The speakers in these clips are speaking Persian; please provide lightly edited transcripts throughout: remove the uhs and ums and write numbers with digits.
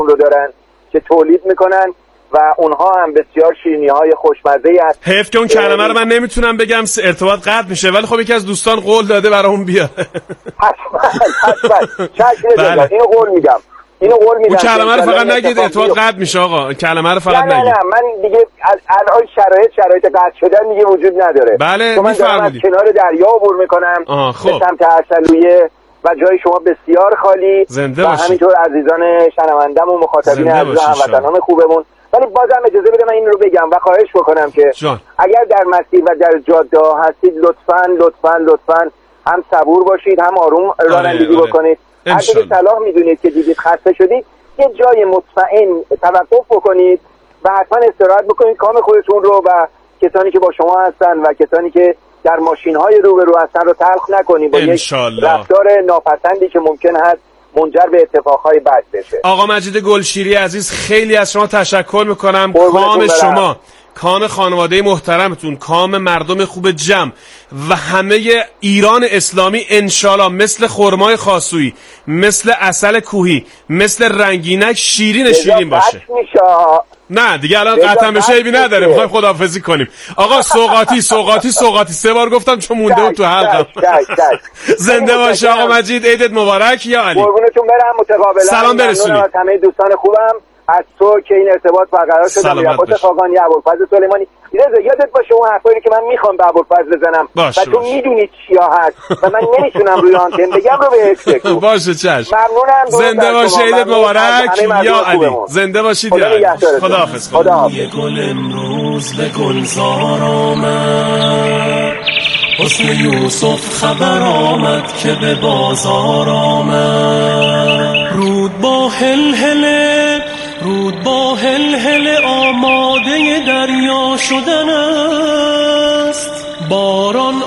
رو دارن که تولید میکنن و اونها هم بسیار شیرینی‌های خوشمزه‌ای هست. حیف که اون کلمه رو من نمیتونم بگم، ارتباط قطع میشه، ولی خب یکی از دوستان قول داده برامون بیاد. حتما چشم اینو قول میدم. اون کلمه رو فقط نگید، ارتباط قطع میشه آقا. کلمه رو فقط نگید. نه من دیگه الان شرایط قطع شدن دیگه وجود نداره. بله میفرمایید. کنار دریا عبور میکنم به سمت اصلویه و جای شما بسیار خالی زنده و همینطور عزیزان شنوندم و مخاطبین عزیز هموطنان خوبمون. ولی بازم اجازه بده من این رو بگم و خواهش بکنم که اگر در مسیر و در جاده هستید لطفاً هم صبور باشید، هم آروم رانندگی بکنید. اگه صلاح میدونید که دیدید خسته شدید، یه جای مطمئن توقف بکنید و حتما استراحت بکنید، کام خودتون رو و کسانی که با شما هستن و کسانی که در ماشین‌های روبرو هستن رو تلخ نکنید با یک رفتار ناپسندی که ممکن هست منجر به اتفاقهای بد بشه. آقا مجید گلشیری عزیز، خیلی از شما تشکر میکنم. کام شما، کام خانواده محترمتون، کام مردم خوب جمع و همه ایران اسلامی انشالله مثل خرمای خاصویی، مثل عسل کوهی، مثل رنگینک شیرین باشه. نه دیگه الان قطعا بشه ایبی نداره، میخوایم خداحافظی کنیم. آقا سوغاتی 3 بار گفتم چون مونده بود تو حلقم. زنده باشه آقا مجید، عیدت مبارک یا علی. قربونتون برم. متقابلا سلام برسونید از همه دوستان خوبم، از تو که این ارتباط برقرار شد. میرفت خاقانی، ابوالفضل سلیمانی، یادت باشه اون حرفایی که من میخوام به ابوالفضل بزنم و تو میدونی چیا هست و من نمیتونم روی آنتن بگم رو بهش بگو. باشه چشم. ممنونم. زنده باشه، عیدت مبارک یا علی. زنده باشید یا علی. خداحافظ. یه گل امروز به گلزار آمد، حسن یوسف خبر آمد که به بازار آمد. رود با هل آماده دریا شدن است. باران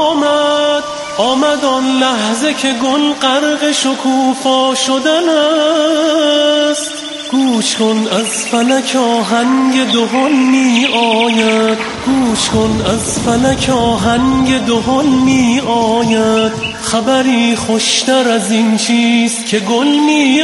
آمد آن لحظه که گل غرق شکوفا شدن است. گوش کن از فلک آهنگ دهل می آید، گوش کن از فلک آهنگ دهل می آید. خبری خوشتر از این چیست که گل می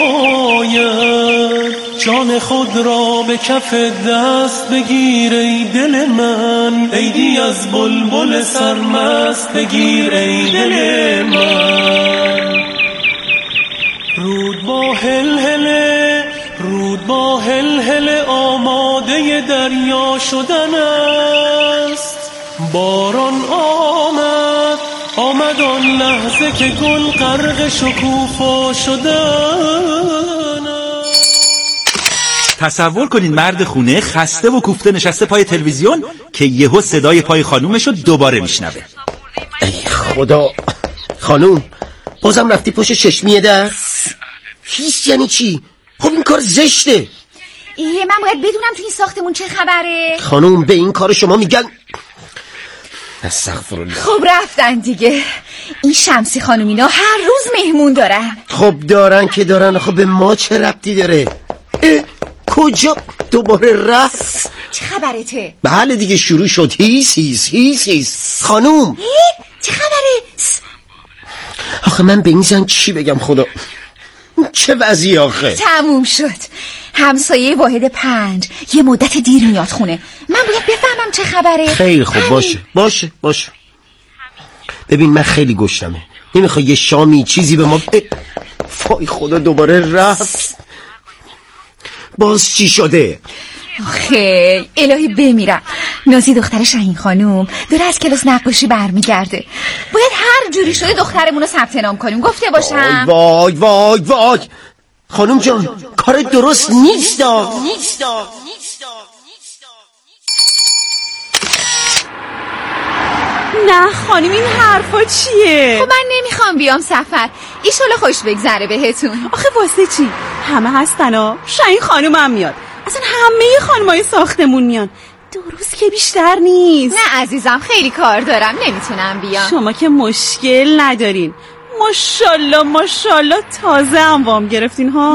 آید. جان خود را به کف دست بگیر ای دل من، عیدی از بلبل سرمست بگیر ای دل من. رود با هل آماده دریا شدن است. باران آمد آن لحظه که گل غرق شکوفا شدن است. تصور کنین مرد خونه خسته و کوفته نشسته پای تلویزیون که یهو صدای پای خانومشو دوباره میشنوه. ای خدا، خانوم بازم رفتی پشت چشمیه در؟ هیچ یعنی چی؟ خب این کار زشته. من باید بدونم تو این ساختمون چه خبره. خانوم به این کار شما میگن استغفرالله. خب رفتن دیگه. این شمسی خانوم اینا هر روز مهمون دارن. خب دارن که دارن، خب به ما چه ربطی داره؟ کجا دوباره رفت؟ چه خبرته؟ بله دیگه شروع شد. هیس خانوم چه خبره؟ آخه من به این زن چی بگم خدا؟ چه وضعی آخه؟ تموم شد. همسایه واحد 5 یه مدت دیر میاد خونه. من باید بفهمم چه خبره. خیلی خوب باشه. ببین من خیلی گشنمه، نمیخوای یه شامی چیزی به ما فای خدا دوباره رفت. باز چی شده؟ آخه الهی بمیرم. نازی دختر شاهین خانوم داره از کلاس نقاشی برمیگرده. باید هر جوری شده دخترمون رو ثبت نام کنیم. گفته باشم. وای خانوم جان کار درست نیست. نه خانم این حرفا چیه؟ خب من نمیخوام بیام سفر، ایشالا خوش بگذره بهتون. آخه واسه چی؟ همه هستن ها. شاهین خانوم هم میاد، اصلا همه خانمای ساختمون میان. 2 روز که بیشتر نیست. نه عزیزم خیلی کار دارم، نمیتونم بیام. شما که مشکل ندارین. ماشاءالله تازه هم وام گرفتین ها.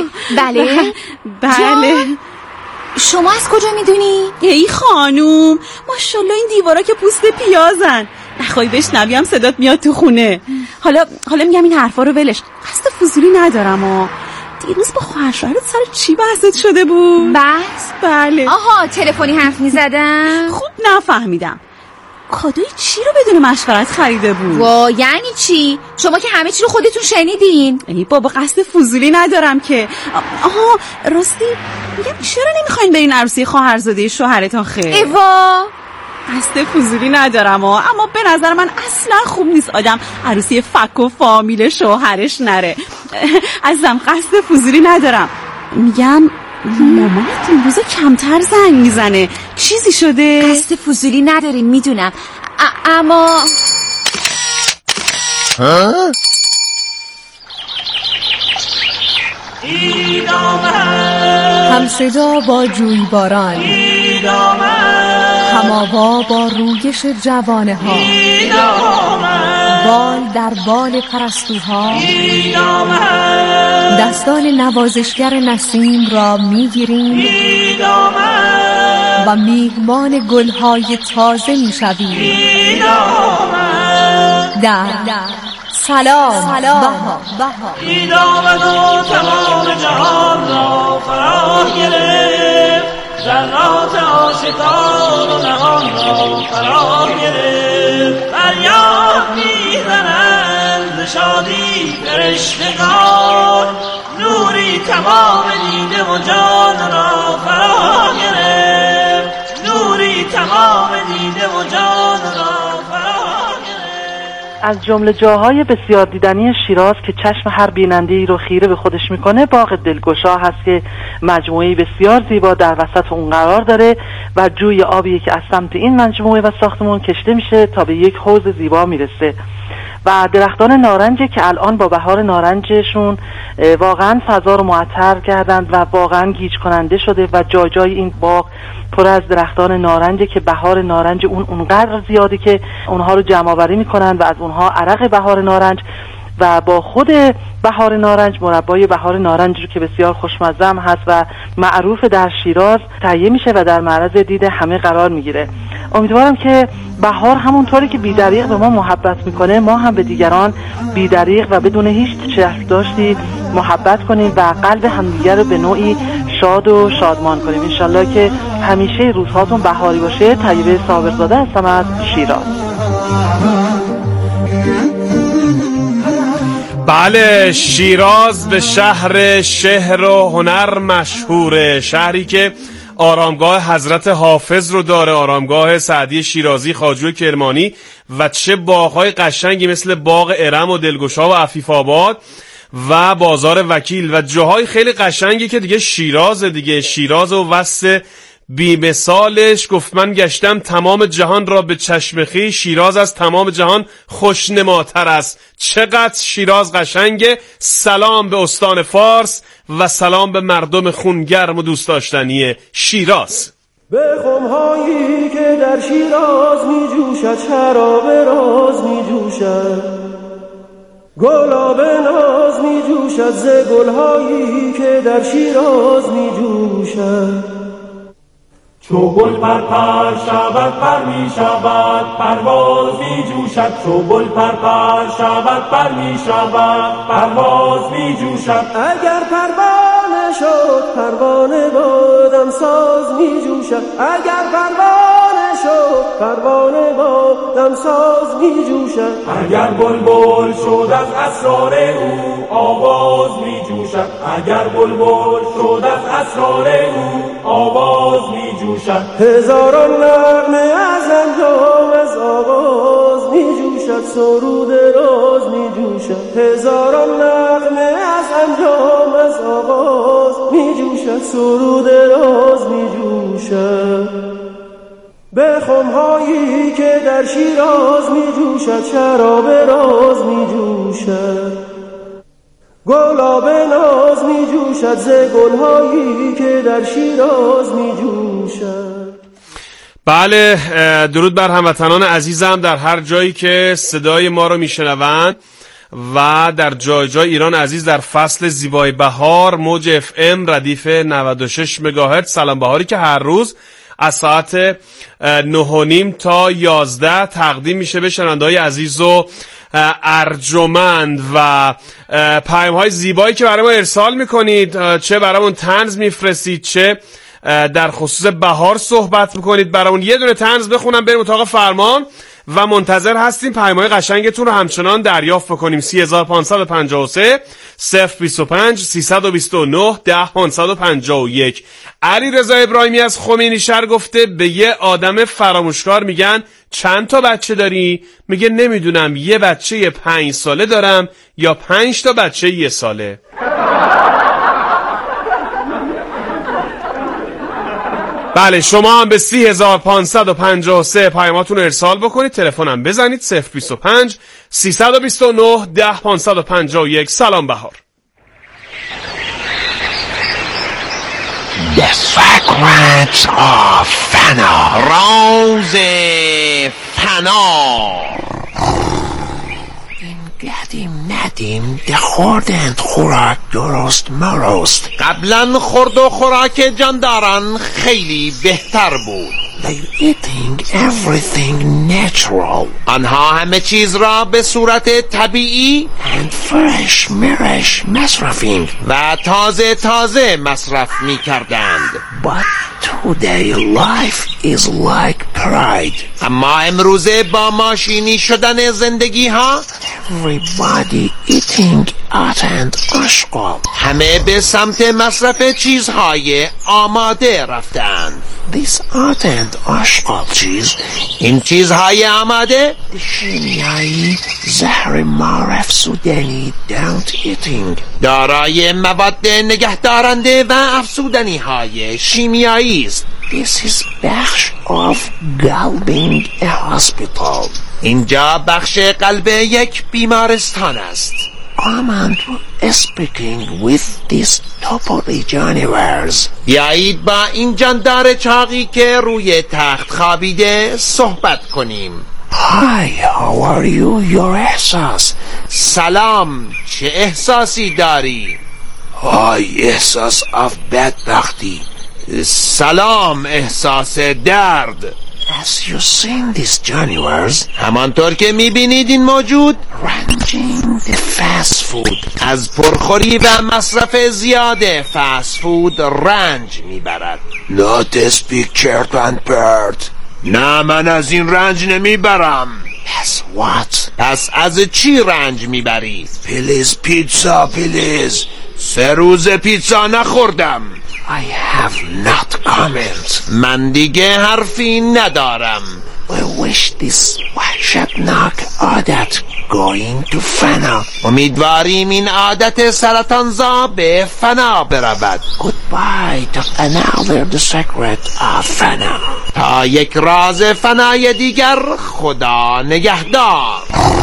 بله. شما از کجا میدونی؟ ای خانوم ماشاءالله این دیوارا که پوست پیازن. نخوای بشنویم صدات میاد تو خونه. حالا میگم این حرفا رو ولش. قصد فضولی ندارم ها. دیروز با خواهر شوهرت سر چی بحثت شده بود؟ بحث؟ بله. آها تلفنی حرف می‌زدم. خوب نفهمیدم. کادوی چی رو بدون مشورت خریده بود؟ یعنی چی؟ شما که همه چی رو خودتون شنیدین. ای بابا قصد فضولی ندارم که. آها راستی میگم چرا نمیخواین برین عروسی خواهرزاده شوهرتون خیر؟ ایوا قصد فضولی ندارم اما به نظر من اصلا خوب نیست آدم عروسی فک و فامیل شوهرش نره. عزیزم قصد فضولی ندارم. میگم مامانت این روزا کمتر زنگ میزنه، چیزی شده؟ قصد فضولی نداریم میدونم، اما هم صدا با جویباران، هماوا با رویش جوانه ها، بال در بال پرستوها، دستان نوازشگر نسیم را میگیریم و میهمان گلهای تازه میشویم در سلام بها. این آمد و تمام جهان را فرا گرفت، ذرات آشکار و نهان را فرا گرفت. فریاد میزنند شادی فرشتگان، نوری تمام دیده و جان را فرا گرفت، نوری تمام دیده و جان را فرا گرفت. از جمله جاهای بسیار دیدنی شیراز که چشم هر بیننده‌ای رو خیره به خودش میکنه باغ دلگشا هست که مجموعه بسیار زیبا در وسط اون قرار داره و جوی آبی که از سمت این مجموعه و ساختمون کشته میشه تا به یک حوض زیبا میرسه و درختان نارنجی که الان با بهار نارنجشون واقعا فضا رو معطر کردند و واقعا گیج کننده شده و جای جای این باغ پر از درختان نارنجه که بهار نارنج اونقدر زیاده که اونها رو جمع آوری میکنن و از اونها عرق بهار نارنج و با خود بهار نارنج مربای بهار نارنج رو که بسیار خوشمزه هم هست و معروف در شیراز تهیه میشه و در معرض دید همه قرار میگیره. امیدوارم که بهار همونطوری که بی‌دریغ به ما محبت میکنه ما هم به دیگران بی‌دریغ و بدون هیچ چشم داشتی محبت کنیم و قلب همدیگر رو به نوعی شاد و شادمان کنیم. انشالله که همیشه روزهاتون بهاری باشه. طیبه صابرزاده هستم از شیراز. بله، شیراز به شهر شعر و هنر مشهوره، شهری که آرامگاه حضرت حافظ رو داره، آرامگاه سعدی شیرازی، خواجو کرمانی و چه باغ‌های قشنگی مثل باغ ارم و دلگشا و عفیف آباد و بازار وکیل و جاهای خیلی قشنگی که دیگه شیراز و وصف بی‌مثالش گفت من گشتم تمام جهان را به چشم خویش، شیراز از تمام جهان خوشنماتر است. چقدر شیراز قشنگه. سلام به استان فارس و سلام به مردم خونگرم و دوست داشتنی شیراز. به خمهایی که در شیراز می جوشد، شراب راز می جوشد، گلاب ناز می جوشد، ز گلهایی که در شیراز می جوشد. چو گل پر شود پر می شود، پرواز می جوشد. چو گل پر شود پر می شود، پرواز می جوشد. اگر پروانه شد پروانه بادم ساز می جوشد، اگر پروانه شد پروانه بادم ساز می جوشد. اگر بلبل شد از اسرار او آواز می جوشد، اگر بلبل شد از اسرار او آواز می جوشد. هزاران نغمه از انجام از آغاز می جوشد، سرود راز می جوشد. هزاران نغمه از انجام از آغاز می جوشد، سرود راز می جوشد. به خمهایی که در شیراز می جوشد، شراب راز می جوشد، گلاب ناز می جوشد، ز گلهایی که در شیراز می جوشد. بله، درود بر هموطنان عزیزم در هر جایی که صدای ما رو میشنوند و در جای جای ایران عزیز در فصل زیبای بهار موج اف ام ردیف 96 مگاهرتز سلام بهاری که هر روز از ساعت 9:30 تا 11 تقدیم میشه به شنونده‌های عزیز و ارجمند و پیام‌های زیبایی که برای ما ارسال میکنید، چه برامون طنز میفرستید، چه در خصوص بهار صحبت میکنید برامون. یه دونه طنز بخونم بریم اتاق فرمان و منتظر هستیم پیام‌های قشنگتون رو همچنان دریافت بکنیم. 3553 025 329 10551. علیرضا ابراهیمی از خمینیشهر گفته به یه آدم فراموشکار میگن چند تا بچه داری؟ میگه نمیدونم، یه بچه 5 ساله دارم یا 5 تا بچه 1 ساله. بله، شما هم به 3553 پیاماتون رو ارسال بکنید. تلفنم بزنید 025 329 10551. سلام بهار. The Sacraments of فنا. راز فنا. ندیم ده خوردند خوراک درست مرست. قبلا خورد و خوراک جانداران خیلی بهتر بود. They're eating everything natural. آنها همه چیز را به صورت طبیعی and fresh مصرفing و تازه مصرف می کردند. But today life is like pride. اما امروزه با ماشینی شدن زندگی ها Everybody eating art and اشغال. همه به سمت مصرف چیزهای آماده رفتند. This art and اشغال چیز، این چیزهای آماده شیمیایی زهر افزودنی don't eating دارای مواد نگهدارنده و افزودنی های شیمیایی است. This is بخش of galbing a hospital. اینجا بخش قلب یک بیمارستان است. Come and speaking with this topoli januars. بیایید با این جاندار چاقی که روی تخت خوابیده صحبت کنیم. Hi, how are you? Your احساس. سلام، چه احساسی داری؟ Hi, احساس of بدبختی. سلام، احساس درد. As you seen these januars, همانطور که میبینید این موجود ranging the fast food. از پرخوری و مصرف زیاد فست فود رنج میبرد. Not speak chert and pert. نه، من از این رنج نمیبرم. As what? پس از چی رنج میبری؟ Please pizza, please. 3 روز پیتزا نخوردم. I have not comment. من دیگه حرفی ندارم. We wish this وحشتناک عادت going to فنا. امیدواریم این عادت سرطانزا به فنا برود. Goodbye to another the secret of فنا. تا یک راز فنای دیگر، خدا نگهدار.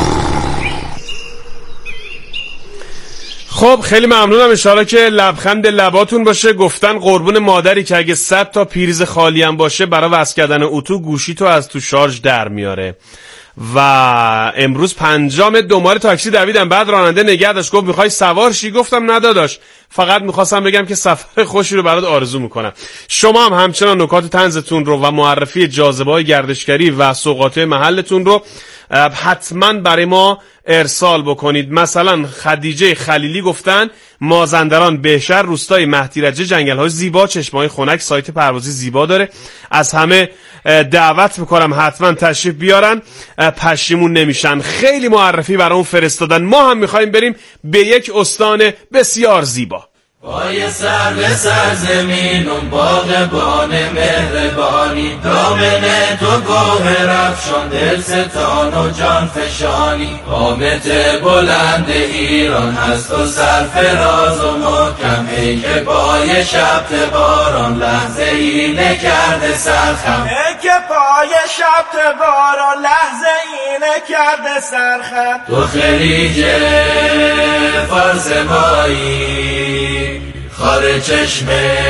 خب خیلی ممنونم، انشالله که لبخند لباتون باشه. گفتن قربون مادری که اگه 100 تا پیریز خالی هم باشه برای وصل کردن اتو گوشی تو از تو شارژ در میاره. و امروز 5 دومار تاکسی دویدم، بعد راننده نگه داشت، گفت میخوای سوار شی؟ گفتم نداداش، فقط میخواستم بگم که سفر خوشی رو برات آرزو میکنم. شما هم همچنان نکات طنزتون رو و معرفی جاذبه‌های گردشگری و سوغاتی محلتون رو حتما برای ما ارسال بکنید. مثلا خدیجه خلیلی گفتن مازندران بهشهر روستای مهدیرجه جنگل‌های زیبا، چشمه‌های خنک، سایت پروازی زیبا داره. از همه دعوت میکنم حتما تشریف بیارن، پشیمون نمیشن. خیلی معرفی برامون فرستادن. ما هم میخوایم بریم به یک استان بسیار زیبا. پای سر به سرزمین اون باغبان مهربانی، دامن تو گوهر افشان، دل ستان و جان فشانی. قامت بلند ایران هست و سرفراز و محکم، ای که پای شب باران لحظه ای نکرده سرخم، ای که پای شب باران لحظه ای نکرده سرخم. تو خلیج فارس مایی، خار چشم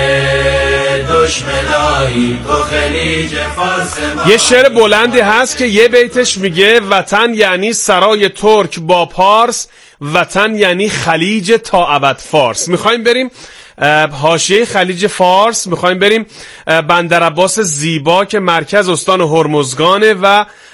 دشمنایی، تو خلیج فارس مایی. یه شعر بلندی هست که یه بیتش میگه وطن یعنی سرای ترک با پارس، وطن یعنی خلیج تا ابد فارس. میخوایم بریم حاشیه خلیج فارس، میخوایم بریم بندر عباس زیبا که مرکز استان هرمزگانه و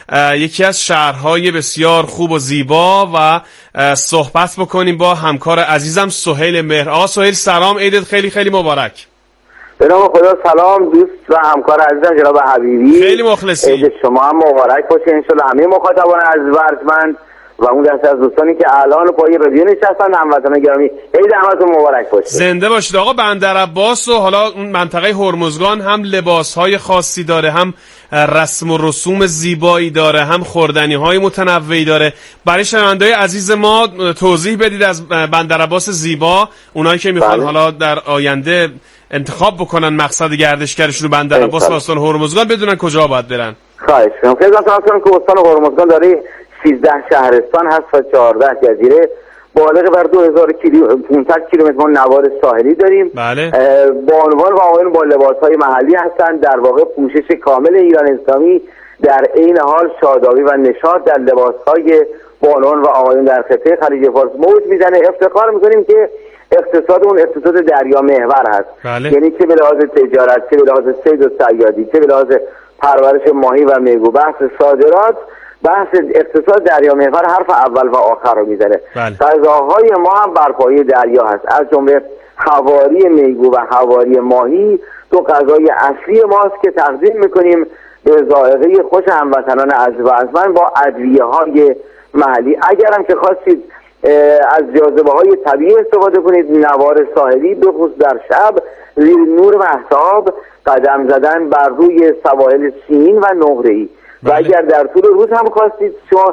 یکی از شهرهای بسیار خوب و زیبا و صحبت بکنیم با همکار عزیزم سهیل مهر. آقا سهیل سلام، عیدت خیلی خیلی مبارک. به نام خدا. سلام دوست و همکار عزیزم جناب حبیبی، خیلی مخلصی. عید شما هم مبارک باشه انشالله. همه مخاطبان عزیز و ارجمند و اون دسته از دوستانی که الان پای رادیو نشستن، هموطنان گرامی، عید همتون مبارک باشه. زنده باشید. آقا بندر عباس و حالا اون منطقه هرمزگان هم لباس‌های خاصی داره، هم رسم و رسوم زیبایی داره، هم خوردنی‌های متنوعی داره. برای شنونده‌های عزیز ما توضیح بدید از بندر عباس زیبا، اونایی که میخوان حالا در آینده انتخاب بکنن مقصد گردشگرشون رو بندر عباس و استان هرمزگان، بدونن کجا باید برن. خواهش می‌کنم. خدمتتون که استان هرمزگان داره 13 شهرستان هست و 14 جزیره، بالغ بر 2500 کیلومتر ما نوار ساحلی داریم. بله. بانوان و آقایان با لباس‌های محلی هستند، در واقع پوشش کامل ایران اسلامی، در عین حال شادابی و نشاط در لباس‌های بانوان و آقایان در خطه خلیج فارس موج میزنه. افتخار می‌کنیم که اقتصادمون اقتصاد دریا محور هست. بله. یعنی چه به لحاظ تجارت، چه به لحاظ صید و صیادی، چه به لحاظ پرورش ماهی و میگو، بحث صادرات، بحث اقتصاد دریا محور حرف اول و آخر رو میزنه. غذاهای ما هم بر پایه دریا هست، از جمله حواری میگو و حواری ماهی دو غذای اصلی ماست که تقدیم میکنیم به ذائقه خوش هموطنان عزیز و ارجمند با ادویه‌های محلی. اگرم که خواستید از جاذبه‌های طبیعی استفاده کنید، نوار ساحلی به خصوص در شب زیر نور مهتاب قدم زدن بر روی سواحل سیمین و نقره‌ای. و اگر در طول روز هم خواستید شما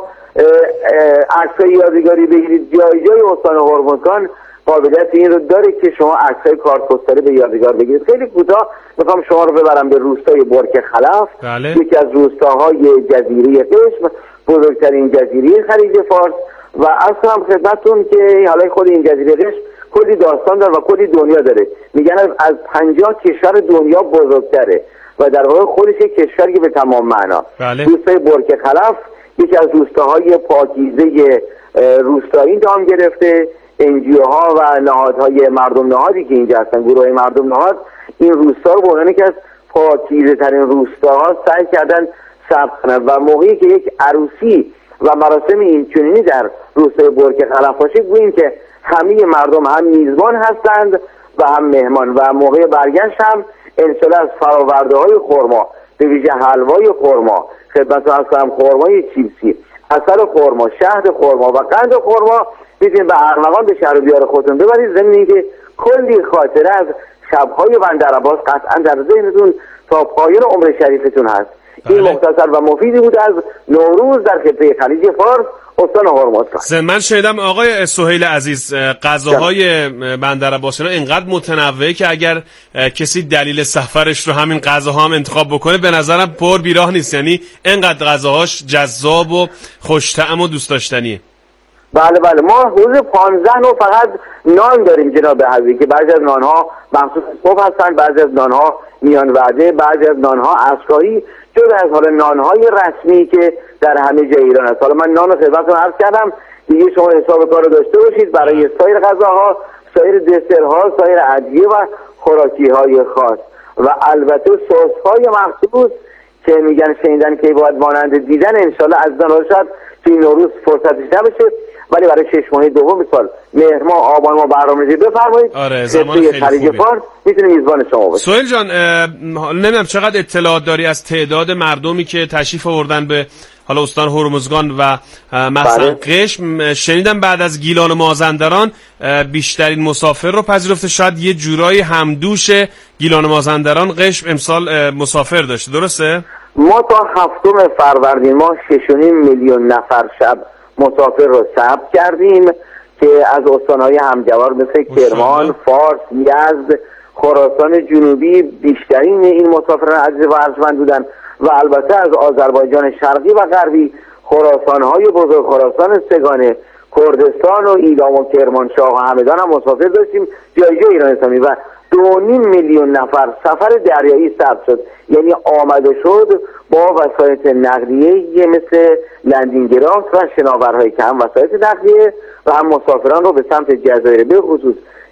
عکسای یادگاری بگیرید، جای جای استان هرمزگان قابلیت این رو داره که شما عکسای کارت پستالی به یادگار بگیرید. خیلی کوتاه میخوام شما رو ببرم به روستای برک خلف. بله. یکی از روستاهای جزیره قشم، بزرگترین جزیره خلیج فارس و اصلا خدمتتون که حالا خود این جزیره قشم کلی داستان داره و کلی دنیا داره. میگن از 50 کشور دنیا بزرگتره و در واقع خودش یک کشوری به تمام معنا. بله. روستای برک خلف یکی از روستاهای پاکیزه روستایی نام گرفته. NGO-ها و نهادهای مردم نهادی که اینجا هستن، گروه مردم نهاد، این روستا رو به عنوان یکی از پاکیزه ترین روستاها سعی کردن ثبت کنن و موقعی که یک عروسی و مراسم اینچنینی در روستای برک خلف باشه، گوییم که همه مردم هم میزبان هستند و هم مهمان و موقع برگشت هم انشالله از فراورده های خرما، به ویژه حلوای خرما، خدمتتون عرض کنم خرمای چیپسی، عسل خرما، شهد خرما و قند خرما میتونید به ارمغان به شهر و دیار خودتون ببرید. ضمن اینکه کلی خاطره از شب‌های بندر عباس قطعا در ذهنتون تا پایان عمر شریفتون هست. این مختصر و مفیدی بود از نوروز در خطه خلیج فارس استان هرمزگان. من شنیدم آقای سهیل عزیز غذاهای بندر عباس اینا اینقدر متنوعه که اگر کسی دلیل سفرش رو همین غذاها هم انتخاب بکنه به نظرم پر بیراه نیست. یعنی اینقدر غذاهاش جذاب و خوش طعم و دوست داشتنیه. بله ما حدود 15 نوع فقط نان داریم جناب حبیبی که بعضی از نانها مخصوص صبح هستن، بعضی از نانها میان وعده، بعضی از نانها عصرهایی، جدا از حالا نانهای رسمی که در همه جای ایران هست. حالا من نان رو خدمتتون عرض کردم، دیگه شما حساب کار رو داشته باشید برای سایر غذاها، سایر دسرها، سایر ادویه و خوراکی‌های خاص و البته سس‌های مخصوص که میگن شنیدن که باید مانند دیدن. انشالله از شاید که این نوروز فرصتش نبشه، ولی برای 6 ماه دوم سال مهر ماه آبان ما برنامه‌ریزی بفرمایید. آره زمان خیلی خوبه. فارس میتونه میزبان شما باشه. سهیل جان نمیدونم چقدر اطلاعات داری از تعداد مردمی که تشریف آوردن به حالا استان هرمزگان و مثلا قشم. شنیدم بعد از گیلان و مازندران بیشترین مسافر رو پذیرفته، شاید یه جورایی همدوش گیلان و مازندران قشم امسال مسافر داشته، درسته؟ ما تا 7 فروردین ما 6.5 میلیون نفر شب مسافر رو ثبت کردیم که از استان‌های همجوار مثل کرمان، فارس، یزد، خراسان جنوبی بیشترین این مسافران عزیز و ارجمند بودن و البته از آذربایجان شرقی و غربی، خراسان‌های بزرگ، خراسان سگانه، کردستان و ایلام و کرمانشاه و همدان هم مسافر داشتیم جای جای ایران اسلامی و 2.5 میلیون نفر سفر دریایی ثبت شد. یعنی آمده شد با وسایط نقلیه مثل لندینگرافت و شناورهای که هم وسایط نقلیه و هم مسافران رو به سمت جزایر به خصوص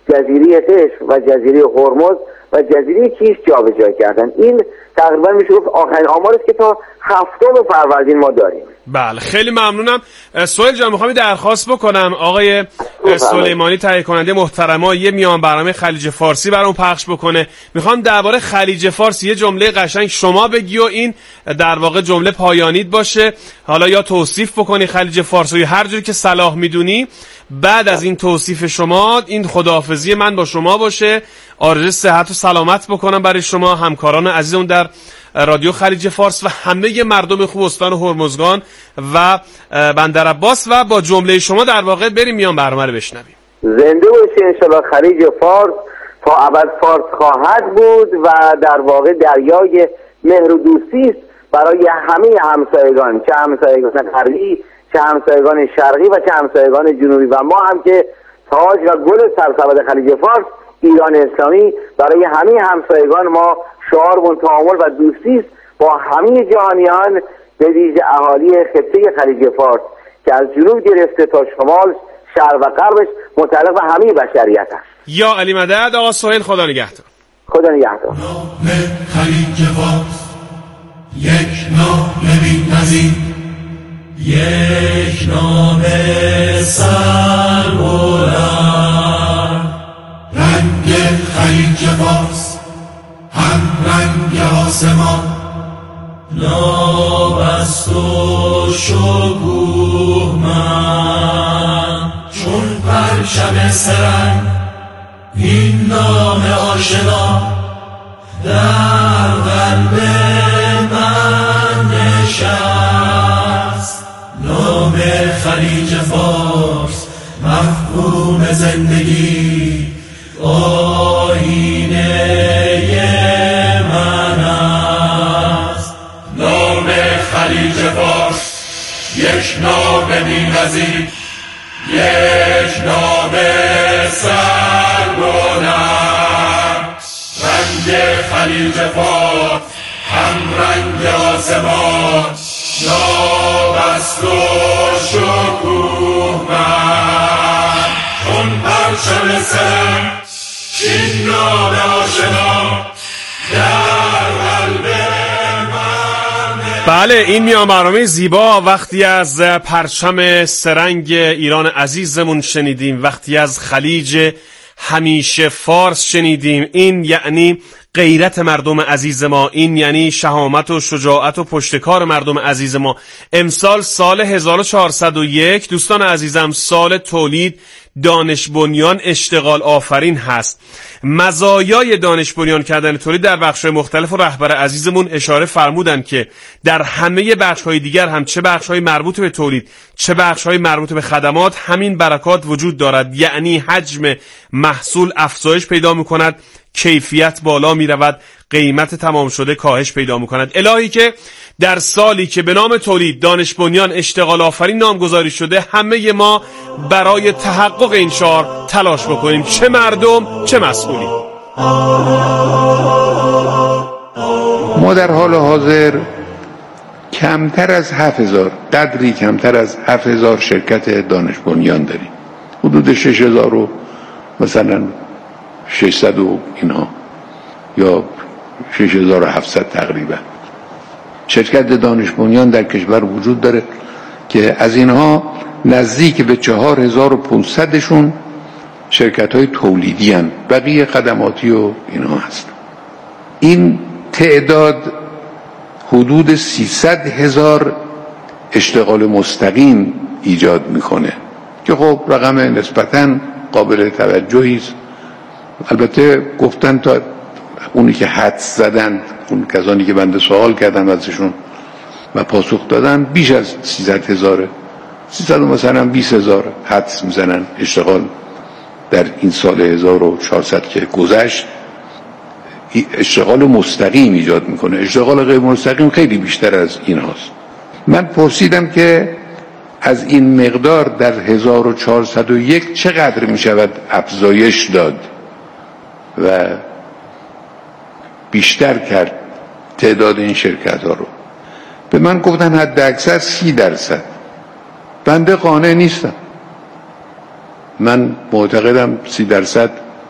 جزیره قشم و جزیره هرمز و جزیره کیش جابجا کردن. این تقریبا میشه گفت آخرین آماری است که تا 7 فروردین ما داریم. بله خیلی ممنونم. سهیل جان میخوام درخواست بکنم آقای سلیمانی تهیه کننده محترما یه میان برنامه خلیج فارسی برام پخش بکنه. میخوام درباره خلیج فارس یه جمله قشنگ شما بگی و این در واقع جمله پایانیت باشه. حالا یا توصیف بکنی خلیج فارس یا هر جوری که صلاح میدونی. بعد از این توصیف شما این خداحافظی من با شما باشه. آرزوی صحت و سلامت بکنم برای شما، همکاران عزیزم در رادیو خلیج فارس و همه مردم خوب استان هرمزگان و بندر عباس و با جمله شما در واقع بریم میان برنامه رو بشنویم. زنده باشه انشالله خلیج فارس، تا ابد فارس خواهد بود و در واقع دریای مهر و دوستی است برای همه همسایگان، چه همسایگان غربی، چه همسایگان شرقی و چه همسایگان جنوبی. و ما هم که تاج و گل سرسبد خلیج فارس ایران اسلامی برای همه همسایگان ما شعارمون تعامل و دوستی است با همه جهانیان، به ویژه اهالی خطه خلیج فارس که از جنوب گرفته تا شمال، شرق و غربش متعلق به همه بشریت است. یا علی مدد. آقا سهیل خدا نگهدار. خدا نگهدار. خلیج فارس یک نام بی‌نظیر، یک نام سربلند، رنگ خلیج فارس هم رنگ آسمان، نابست و شکوهمند، چون پرچم سرنگ این نام آشنا در قلب من نشست. نام خلیج فارس مفهوم زندگی، آینه من است. نام خلیج فارس یک نام بی‌نظیر، یک نام سربلند، رنگ خلیج فارس هم رنگ آسمان، نابست و شکوهمند، چون پرچم سرنگ این نام آشنا در قلب من. بله این میان برنامه زیبا وقتی از پرچم سرنگ ایران عزیزمون شنیدیم، وقتی از خلیج همیشه فارس شنیدیم، این یعنی غیرت مردم عزیز ما، این یعنی شهامت و شجاعت و پشتکار مردم عزیز ما. امسال سال 1401 دوستان عزیزم سال تولید دانش بنیان اشتغال آفرین هست. مزایای دانش بنیان کردن تولید در بخش‌های مختلف و رهبر عزیزمون اشاره فرمودن که در همه بخش‌های دیگر هم چه بخش‌های مربوط به تولید چه بخش‌های مربوط به خدمات همین برکات وجود دارد، یعنی حجم محصول افزایش پیدا می‌کند، کیفیت بالا می‌رود، قیمت تمام شده کاهش پیدا می‌کند. الهی که در سالی که به نام تولید دانش بنیان اشتغال آفرین نامگذاری شده همه ما برای تحقق این شعار تلاش بکنیم، چه مردم چه مسئولی. ما در حال حاضر کمتر از 7000 قدری کمتر از 7000 شرکت دانش بنیان داریم، حدود 6000 و مثلا 600 و اینها یا 6700 تقریبا شرکت دانش بنیان در کشور وجود داره که از اینها نزدیک به 4500شون شرکت های تولیدی هن، بقیه خدماتی و اینها هست. این تعداد حدود 300,000 اشتغال مستقیم ایجاد میکنه که خب رقم نسبتاً قابل توجهی است. البته گفتن تا اونی که حدس زدن، اون کسانی که بنده سوال کردن ازشون و پاسخ دادن بیش از 300,000 مثلا 20,000 حدس میزنن اشتغال در این سال 1400 که گذشت اشتغال مستقیم ایجاد میکنه. اشتغال غیر مستقیم خیلی بیشتر از این هاست. من پرسیدم که از این مقدار در 1401 چقدر میشود افزایش داد و بیشتر کرد تعداد این شرکت ها رو. به من گفتن حد اکثر 30%. بنده قانع نیستم. من معتقدم 30%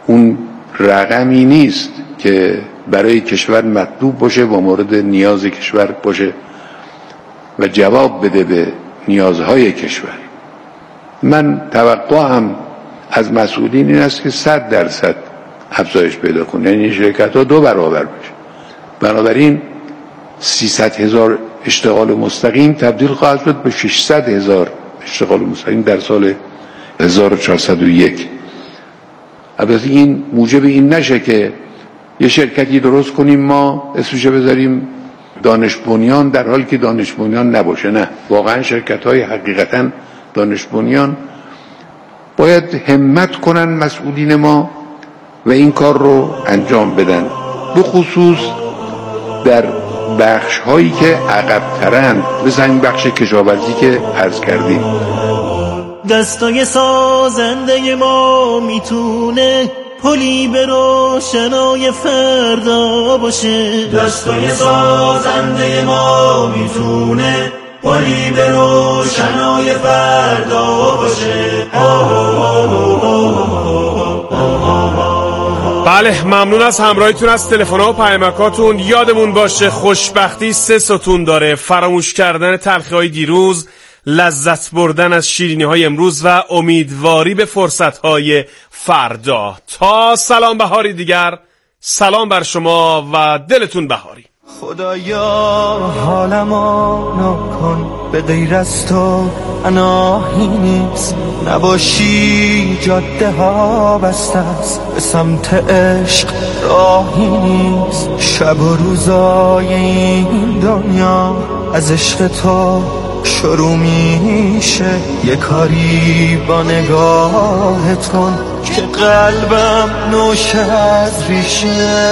اون رقمی نیست که برای کشور مطلوب باشه و مورد نیاز کشور باشه و جواب بده به نیازهای کشور. من توقعم از مسئولین این است که 100% افزایش پیدا کنه، یعنی شرکت ها 2 برابر بشه. بنابراین 300,000 اشتغال مستقیم تبدیل خواهد شد به 600,000 اشتغال مستقیم در سال 1401. البته این موجب این نشه که یه شرکتی درست کنیم ما اسمش بذاریم دانش بنیان در حالی که دانش بنیان نباشه. نه، واقعا شرکت های حقیقتا دانش بنیان باید همت کنن مسئولین ما و این کار رو انجام بدن، به خصوص در بخش هایی که عقب ترند، مثل این بخش کشاورزی که عرض کردیم. دستای سازنده ما میتونه پلی به روشنای فردا باشه. دستای سازنده ما میتونه پلی به روشنای فردا باشه. بله، ممنون از همراهیتون از تلفن‌ها و پیامکاتون. یادمون باشه خوشبختی 3 ستون داره: فراموش کردن تلخی‌های دیروز، لذت بردن از شیرینی‌های امروز و امیدواری به فرصت‌های فردا. تا سلام بهاری دیگر، سلام بر شما و دلتون بهاری. خدایا حالمو نکن، به غیر از تو اناهی نیست. نباشی جاده ها بسته است، به سمت عشق راهی نیست. شب و روزای این دنیا از عشق تو شروع میشه. یه کاری با نگاهت کن که قلبم نوشه از ریشه.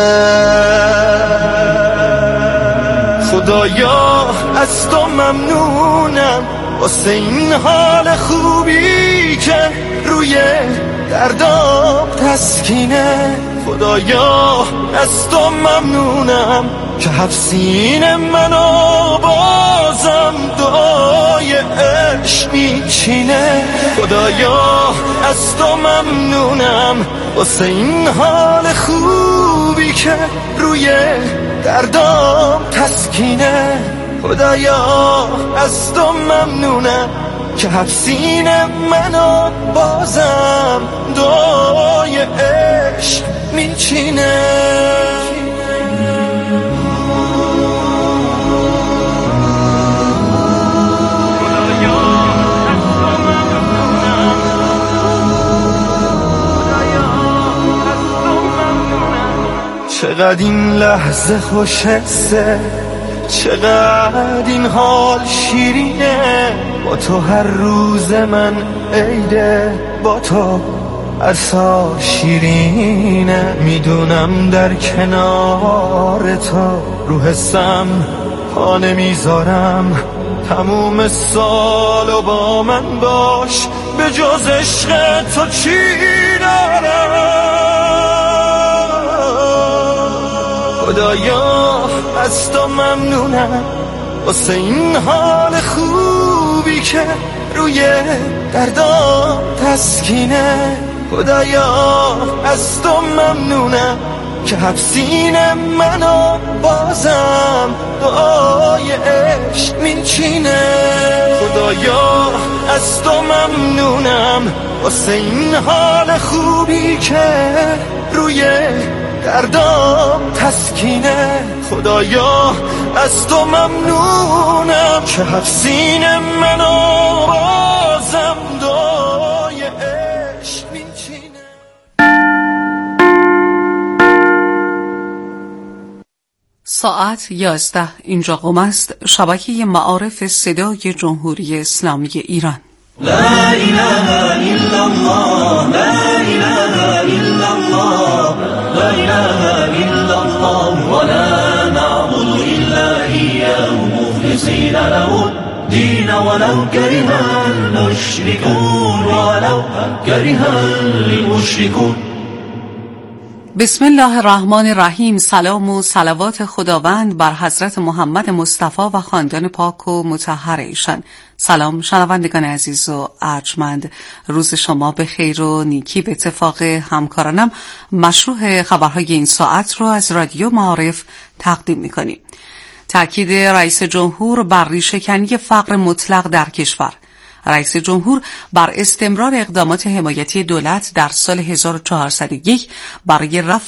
خدایا از تو ممنونم واسه این حال خوبی که روی دردام تسکینه. خدایا از تو ممنونم که حفظین منو بازم دعای عشق میچینه. خدایا از تو ممنونم واسه این حال خوبی که روی دردام تسکینه. خدایا از تو ممنونم که حفظین منو بازم دعای عشق میچینه. چقدر این لحظه خوش حسه، چقدر این حال شیرینه. با تو هر روز من عیده، با تو هر سال شیرینه. میدونم در کنار تو رو حسم پا نمیذارم. تموم سالو با من باش، به جز عشق تو چی دارم. خدایا از تو ممنونم واسه این حال خوبی که روی دردام تسکینه. خدایا از تو ممنونم که حفظین منو بازم دعای عشق میچینه. خدایا از تو ممنونم واسه این حال خوبی که روی دردام تسکینه. خدایا از تو ممنونم که حفظین منو بازم دعای عشق میچینه. ساعت 11 اینجا قم است، شبکه معارف صدای جمهوری اسلامی ایران. لا اله الا الله، لا اله الا الله، لا اله الا الله، ولا نعبد الا اياه مخلصين له الدين ولو كره المشركون، ولو كره المشركون. بسم الله الرحمن الرحیم. سلام و صلوات خداوند بر حضرت محمد مصطفی و خاندان پاک و مطهر ایشان. سلام شنوندگان عزیز و ارجمند، روز شما به خیر و نیکی. به اتفاق همکارانم مشروع خبرهای این ساعت رو از رادیو معارف تقدیم می‌کنیم. تأکید رئیس جمهور بر ریشه‌کنی فقر مطلق در کشور. رئیس جمهور بر استمرار اقدامات حمایتی دولت در سال 1401 برای رفع